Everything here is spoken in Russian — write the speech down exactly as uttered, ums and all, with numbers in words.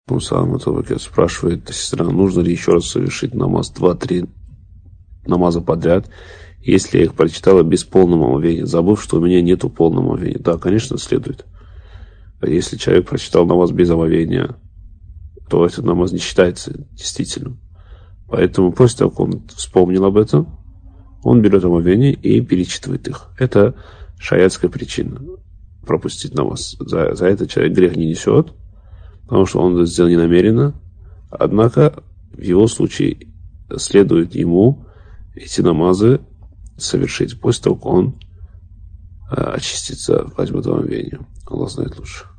Мусалам спрашивает сестра, нужно ли еще раз совершить намаз два-три намаза подряд, если я их прочитала без полного омовения, забыв, что у меня нету полного омовения. Да, конечно, следует. Если человек прочитал намаз без омовения, то этот намаз не считается действительным. Поэтому после того, как он вспомнил об этом, он берет омовение и перечитывает их. Это шариатская причина пропустить намаз. За, за это человек грех не несет, потому что он это сделал ненамеренно. Однако в его случае следует ему эти намазы совершить после того, как он очистится, возьмет омовение. Аллах знает лучше.